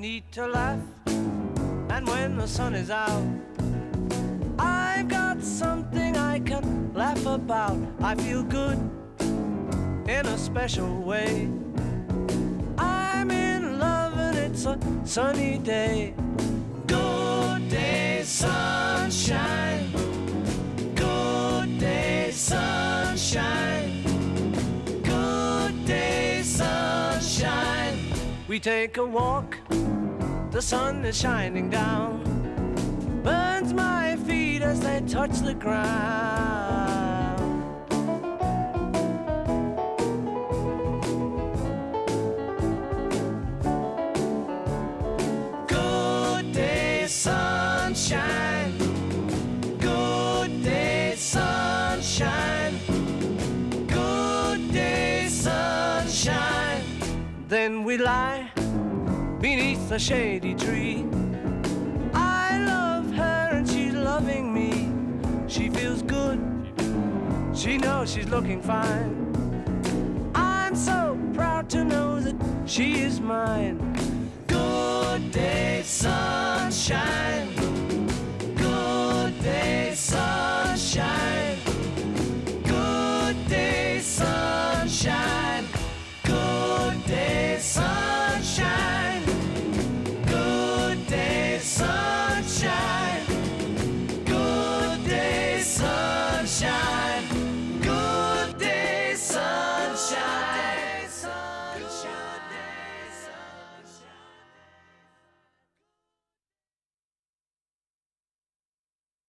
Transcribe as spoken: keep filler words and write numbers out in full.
need to laugh, and when the sun is out, I've got something I can laugh about. I feel good in a special way. I'm in love and it's a sunny day. Good day, sunshine. Good day, sunshine. Good day, sunshine. We take a walk, the sun is shining down, burns my feet as they touch the ground. Good day, sunshine. Good day, sunshine. Good day, sunshine. Then we lie beneath a shady tree. I love her and she's loving me. She feels good, she knows she's looking fine. I'm so proud to know that she is mine. Good day, sunshine.